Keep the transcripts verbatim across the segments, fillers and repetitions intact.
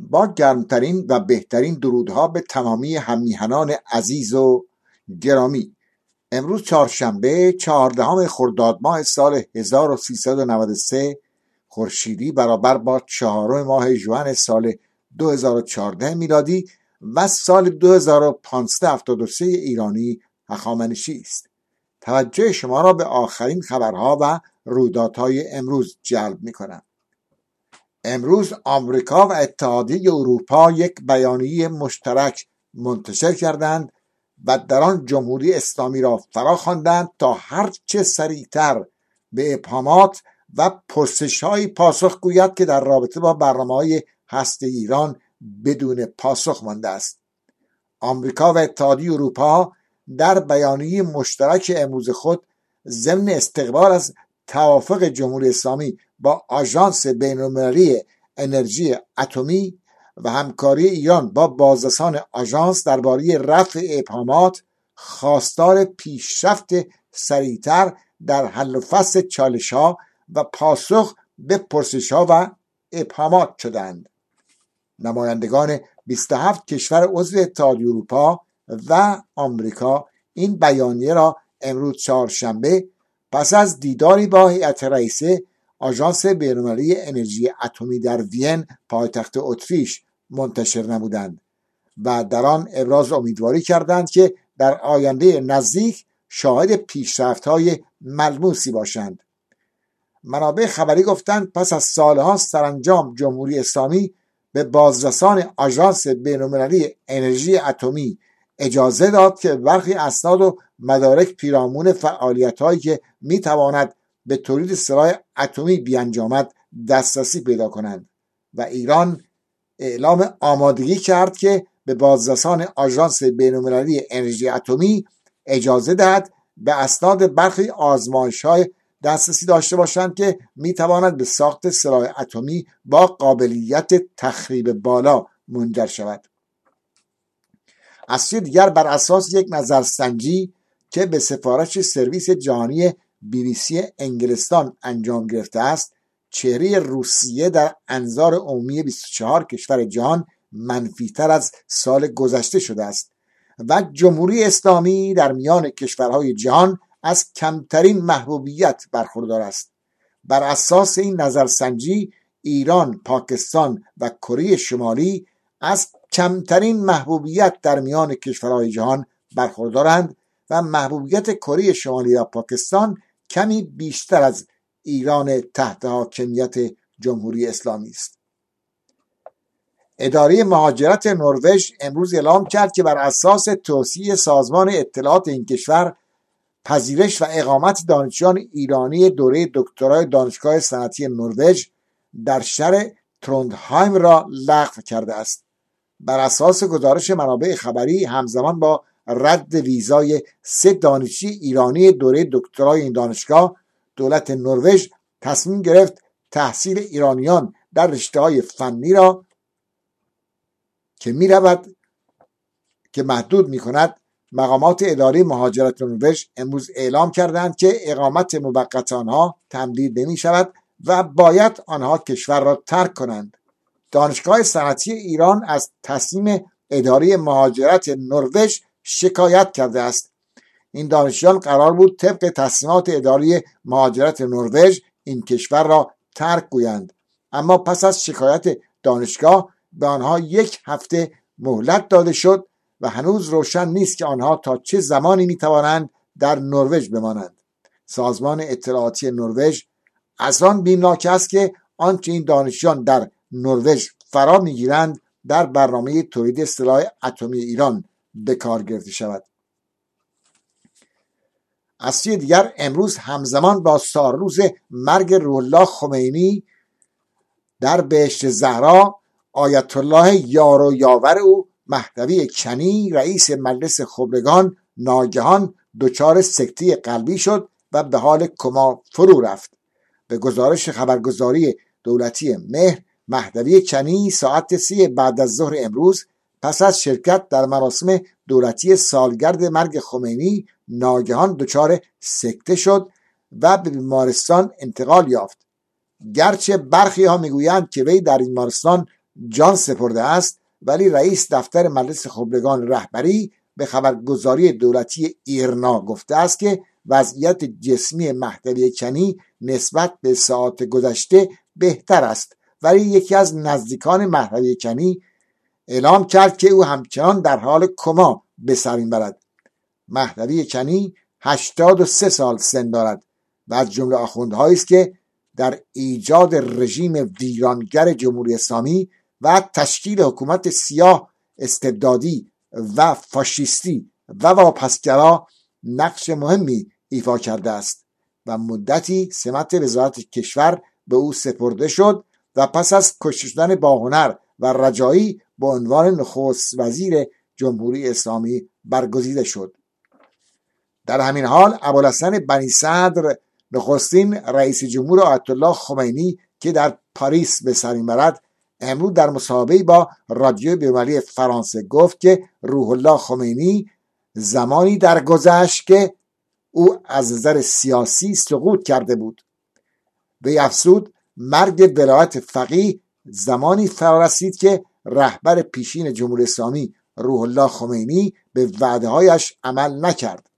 با گرمترین و بهترین درودها به تمامی هممیهنان عزیز و گرامی. امروز چهارشنبه چهاردهم خرداد ماه سال هزار و سیصد و نود و سه خورشیدی برابر با چهارم ماه ژوئن سال دو هزار و چهارده میلادی و سال دو هزار و پانصد و هفتاد و سه ایرانی هخامنشی است. توجه شما را به آخرین خبرها و رویدادهای امروز جلب می‌کنم. امروز آمریکا و اتحادیه اروپا یک بیانیه مشترک منتشر کردند و در آن جمهوری اسلامی را فراخواندند تا هرچه سریعتر به ابهامات و پرسش‌های پاسخ گوید که در رابطه با برنامه‌های هسته‌ای ایران بدون پاسخ مانده است. آمریکا و اتحادیه اروپا در بیانیه مشترک امروز خود ضمن استقبال از توافق جمهوری اسلامی با آژانس بین‌المللی انرژی اتمی و همکاری ایران با بازرسان آژانس درباره رفع ابهامات خواستار پیشرفت سریعتر در حل و فصل چالش‌ها و پاسخ به پرسش‌ها و ابهامات شدند. نمایندگان بیست و هفت کشور عضو اتحادیه اروپا و آمریکا این بیانیه را امروز چهارشنبه پس از دیداری با هیئت رئیسه آژانس بین‌المللی انرژی اتمی در وین پایتخت اتریش منتشر نمودند و در آن ابراز امیدواری کردند که در آینده نزدیک شاهد پیشرفت‌های ملموسی باشند. منابع خبری گفتند پس از سالها سرانجام جمهوری اسلامی به بازرسان آژانس بین‌المللی انرژی اتمی اجازه داد که برخی اسناد و مدارک پیرامون فعالیت‌هایی که می‌تواند به تولید سلاح اتمی بیانجامد دسترسی پیدا کنند و ایران اعلام آمادگی کرد که به بازرسان آژانس بین‌المللی انرژی اتمی اجازه دهد به اسناد برخی آزمایش‌های دسترسی داشته باشند که می‌تواند به ساخت سلاح اتمی با قابلیت تخریب بالا منجر شود. از سوی دیگر بر اساس یک نظرسنجی که به سفارش سرویس جهانی بی بی سی انگلستان انجام گرفته است، چهره روسیه در انظار عمومی بیست و چهار کشور جهان منفی‌تر از سال گذشته شده است و جمهوری اسلامی در میان کشورهای جهان از کمترین محبوبیت برخوردار است. بر اساس این نظرسنجی ایران، پاکستان و کره شمالی از کمترین محبوبیت در میان کشورهای جهان برخوردارند و محبوبیت کره شمالی و پاکستان کمی بیشتر از ایران تحت حاکمیت جمهوری اسلامی است. اداره مهاجرت نروژ امروز اعلام کرد که بر اساس توصیه سازمان اطلاعات این کشور پذیرش و اقامت دانشجویان ایرانی دوره دکترای دانشگاه صنعتی نروژ در شهر تروندهایم را لغو کرده است. بر اساس گزارش منابع خبری همزمان با رد ویزای سه دانشجوی ایرانی دوره دکترای این دانشگاه، دولت نروژ تصمیم گرفت تحصیل ایرانیان در رشته‌های فنی را که می رود که محدود می کند. مقامات اداره مهاجرت نروژ امروز اعلام کردند که اقامت موقت آنها تمدید نمی شود و باید آنها کشور را ترک کنند. دانشگاه صنعتی ایران از تصمیم اداره مهاجرت نروژ شکایت کرده است. این دانشجویان قرار بود طبق تصمیمات اداره مهاجرت نروژ این کشور را ترک گویند، اما پس از شکایت دانشگاه به آنها یک هفته مهلت داده شد و هنوز روشن نیست که آنها تا چه زمانی میتوانند در نروژ بمانند. سازمان اطلاعاتی نروژ از آن بیمناک است که آنچه این دانشجویان در نروژ فرا میگیرند در برنامه تولید سلاح اتمی ایران به کار گرفته شود. از سوی دیگر امروز همزمان با سالروز مرگ روح الله خمینی در بهشت زهرا، آیت الله یار و یاور او مهدوی کنی رئیس مجلس خبرگان ناگهان دچار سکته قلبی شد و به حال کما فرو رفت. به گزارش خبرگزاری دولتی مهر، مهدوی کنی ساعت سی بعد از ظهر امروز پس از شرکت در مراسم دولتی سالگرد مرگ خمینی ناگهان دچار سکته شد و به بیمارستان انتقال یافت. گرچه برخی ها میگویند که وی در این بیمارستان جان سپرده است، ولی رئیس دفتر مجلس خبرگان رهبری به خبرگزاری دولتی ایرنا گفته است که وضعیت جسمی مهدوی کنی نسبت به ساعات گذشته بهتر است، ولی یکی از نزدیکان مهدوی کنی اعلام کرد که او همچنان در حال کما به سر میبرد. مهدوی کنی هشتاد و سه سال سن دارد و از جمله آخوندهایی است که در ایجاد رژیم ویرانگر جمهوری اسلامی و تشکیل حکومت سیاه استبدادی و فاشیستی و واپسگرا نقش مهمی ایفا کرده است و مدتی سمت وزارت کشور به او سپرده شد و پس از کشته شدن باهنر و رجایی به عنوان نخست وزیر جمهوری اسلامی برگزیده شد. در همین حال ابوالحسن بنی صدر نخستین رئیس جمهور آیت الله خمینی که در پاریس به سر میبرد امروز در مصاحبه‌ای با رادیو بین‌المللی فرانسه گفت که روح الله خمینی زمانی درگذشت که او از نظر سیاسی سقوط کرده بود. وی افزود مرگ ولایت فقیه زمانی فرا رسید که رهبر پیشین جمهوری اسلامی روح الله خمینی به وعده‌هایش عمل نکرد.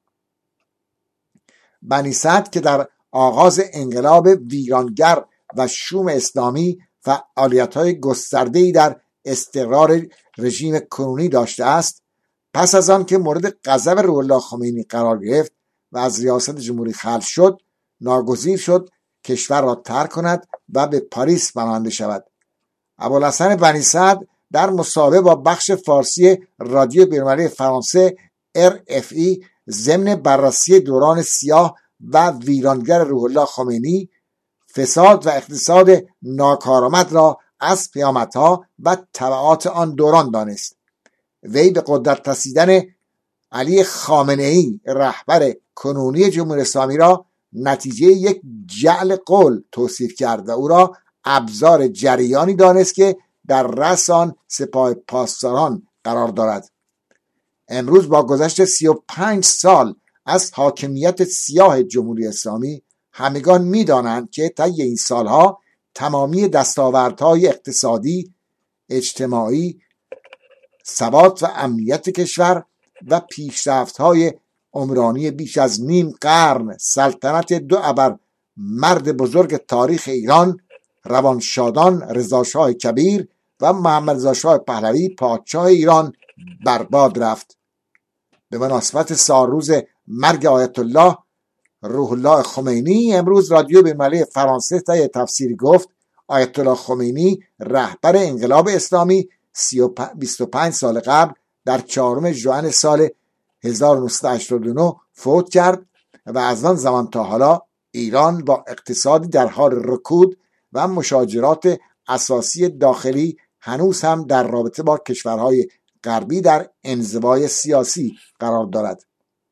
بنی صدر که در آغاز انقلاب ویرانگر و شوم اسلامی فعالیت‌های گسترده‌ای در استقرار رژیم کنونی داشته است، پس از آن که مورد غضب روح الله خمینی قرار گرفت و از ریاست جمهوری خلع شد، ناگزیر شد کشور را ترک کند و به پاریس پناهنده شود. ابوالحسن بنی صدر در مصاحبه با بخش فارسی رادیو بین‌المللی فرانسه ار اف ای ضمن بررسی دوران سیاه و ویرانگر روح الله خمینی فساد و اقتصاد ناکارآمد را از پیامدها و تبعات آن دوران دانست. وی به قدرت رسیدن علی خامنه‌ای رهبر کنونی جمهوری اسلامی را نتیجه یک جعل قول توصیف کرد و او را ابزار جریانی دانست که در رأس آن سپاه پاسداران قرار دارد. امروز با گذشت سی و پنج سال از حاکمیت سیاه جمهوری اسلامی همگان می‌دانند که طی این سالها تمامی دستاوردهای اقتصادی، اجتماعی، ثبات و امنیت کشور و پیشرفت‌های عمرانی بیش از نیم قرن سلطنت دو ابر مرد بزرگ تاریخ ایران روانشادان رضاشاه کبیر و محمد رضا شاه پهلوی پادشاه ایران برباد رفت. به مناسبت سالروز مرگ آیت الله روح الله خمینی امروز رادیو بین‌المللی فرانسه طی تفسیر گفت آیت الله خمینی رهبر انقلاب اسلامی بیست و پنج سال قبل در چهارم ژوئن سال هزار و نهصد و هشتاد و نه فوت کرد و از آن زمان تا حالا ایران با اقتصادی در حال رکود و مشاجرات اساسی داخلی هنوز هم در رابطه با کشورهای غربی در انزوای سیاسی قرار دارد.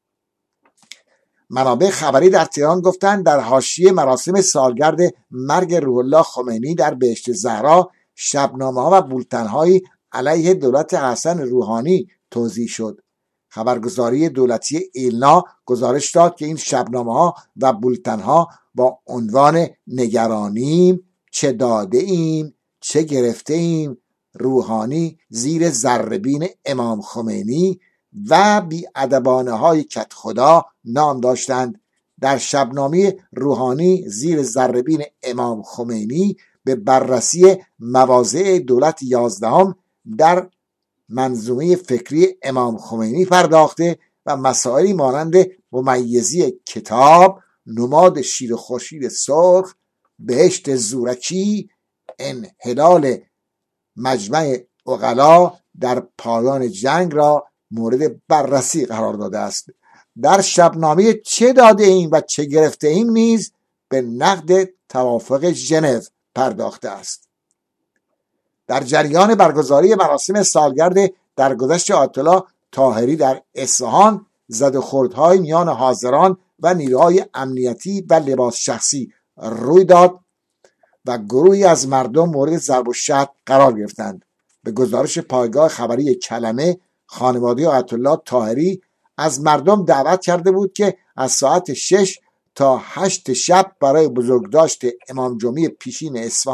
منابع خبری در تهران گفتند در حاشیه مراسم سالگرد مرگ روح الله خمینی در بهشت زهرا شبنامه‌ها و بولتن‌هایی علیه دولت حسن روحانی توزیع شد. خبرگزاری دولتی ایلنا گزارش داد که این شبنامه‌ها و بولتن‌ها با عنوان نگرانیم، چه داده ایم، چه گرفته ایم، روحانی زیر ذره‌بین امام خمینی و بی‌ادبانه های کت خدا نام داشتند. در شبنامه روحانی زیر ذره‌بین امام خمینی به بررسی مواضع دولت یازدهم در منظومه فکری امام خمینی پرداخته و مسائلی مانند ممیزی کتاب، نماد شیر خورشید سرخ، بهشت زورکی، انحلال مجمع عقلا در پایان جنگ را مورد بررسی قرار داده است. در شبنامه چه داده ایم و چه گرفته ایم نیز به نقد توافق ژنو پرداخته است. در جریان برگزاری مراسم سالگرد درگذشت آیت الله طاهری در اصفهان زد و خوردهای میان حاضران و نیروهای امنیتی و لباس شخصی روی داد و گروهی از مردم مورد ضرب و شتم قرار گرفتند. به گزارش پایگاه خبری کلمه، خانواده آیت الله طاهری از مردم دعوت کرده بود که از ساعت شش تا هشت شب برای بزرگداشت امام جمعه پیشین اصفهان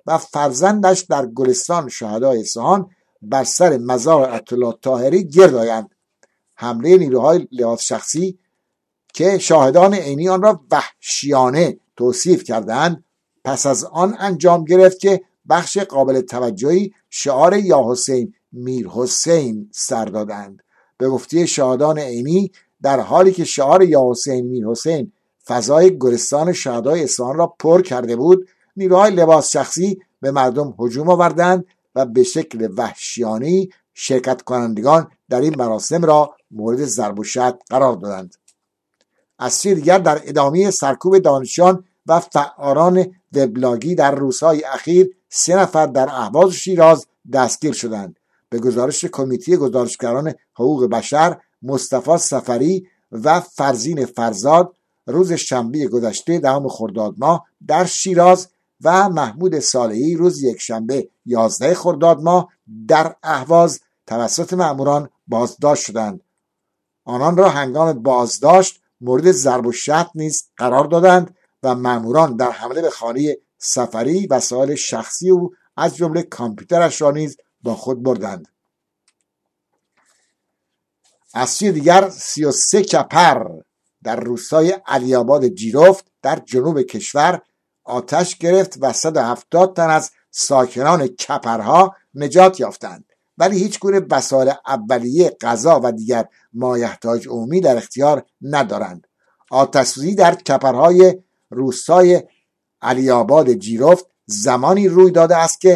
و فرزندش در گلستان شهدای اصفهان بر سر مزار آیت‌الله طاهری گرد آیند. حمله نیروهای لباس شخصی که شاهدان عینی آن را وحشیانه توصیف کردند پس از آن انجام گرفت که بخش قابل توجهی شعار یا حسین میر حسین سر دادند. به گفته شاهدان عینی در حالی که شعار یا حسین میر حسین فضای گلستان شهدای اصفهان را پر کرده بود، نیروهای لباس شخصی به مردم هجوم آوردند و به شکل وحشیانه شرکت کنندگان در این مراسم را مورد ضرب و شتم قرار دادند. از سوی دیگر در ادامه سرکوب دانشجویان و فعالان وبلاگی در روزهای اخیر سه نفر در اهواز و شیراز دستگیر شدند. به گزارش کمیته گزارشگران حقوق بشر، مصطفی سفری و فرزین فرزاد روز شنبه گذشته دهم خرداد ماه در شیراز و محمود صالحی روز یکشنبه یازده خرداد ماه در اهواز توسط مأموران بازداشت شدند. آنان را هنگام بازداشت مورد ضرب و شتم نیز قرار دادند و مأموران در حمله به خانه سفری وسایل شخصی او از جمله کامپیوترش را نیز با خود بردند. از سوی دیگر سی و سه کپر در روستای علی‌آباد جیرفت در جنوب کشور آتش گرفت و صد و هفتاد تن از ساکنان کپرها نجات یافتند، ولی هیچ گونه وسایل اولیه، غذا و دیگر مایحتاج عمومی در اختیار ندارند. آتش‌سوزی در کپرهای روستای علی‌آباد جیرفت زمانی روی داده است که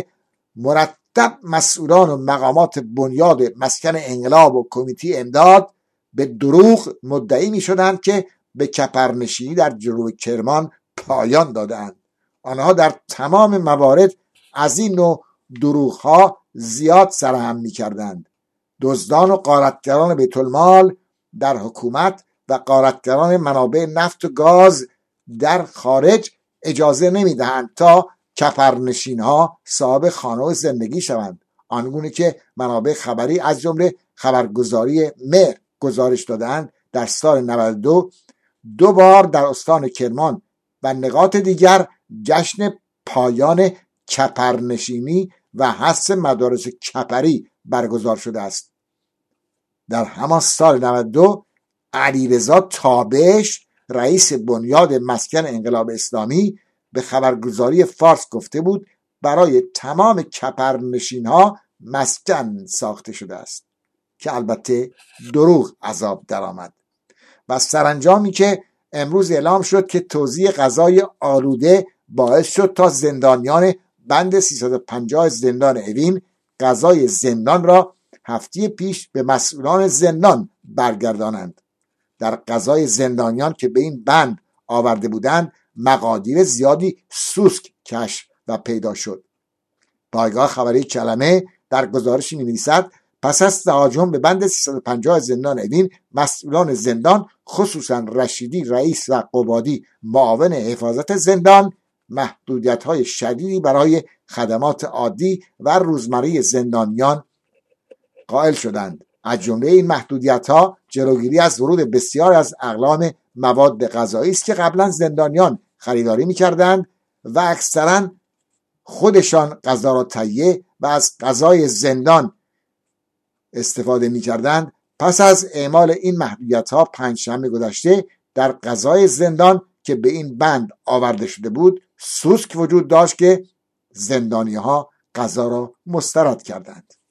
مرتب مسئولان و مقامات بنیاد مسکن انقلاب و کمیته امداد به دروغ مدعی می شدند که به کپرنشینی در جنوب کرمان پایان دادند. آنها در تمام موارد از این نوع دروغ‌ها زیاد سرهم می کردند. دزدان و غارتگران بیت المال در حکومت و غارتگران منابع نفت و گاز در خارج اجازه نمی دهند تا کپرنشین ها صاحب خانه و زندگی شوند، آنگونه که منابع خبری از جمله خبرگزاری مهر گزارش دادند در سال نود و دو دو بار در استان کرمان و نقاط دیگر جشن پایان کپرنشینی و حذف مدارس کپری برگزار شده است. در همان سال نود و دو علیرضا تابش رئیس بنیاد مسکن انقلاب اسلامی به خبرگزاری فارس گفته بود برای تمام کپرنشین ها مسکن ساخته شده است، که البته دروغ عذاب درآمد. و سرانجامی که امروز اعلام شد که توزیع غذای آلوده باعث شد تا زندانیان بند سیصد و پنجاه زندان اوین غذای زندان را هفته پیش به مسئولان زندان برگردانند. در غذای زندانیان که به این بند آورده بودند مقادیر زیادی سوسک کشف و پیدا شد. پایگاه خبری کلمه در گزارشی می‌نویسد پس از تهاجم به بند سیصد و پنجاه زندان اوین، مسئولان زندان خصوصا رشیدی رئیس و قبادی معاون حفاظت زندان محدودیت‌های شدیدی برای خدمات عادی و روزمره زندانیان قائل شدند. از جمله این محدودیت‌ها جلوگیری از ورود بسیار از اقلام مواد غذایی است که قبلا زندانیان خریداری می‌کردند و اکثرا خودشان غذا را تهیه و از غذای زندان استفاده می‌کردند. پس از اعمال این محدودیت‌ها پنجشنبه گذشته در غذای زندان که به این بند آورده شده بود سوسک وجود داشت که زندانی‌ها غذا را مسترد کردند.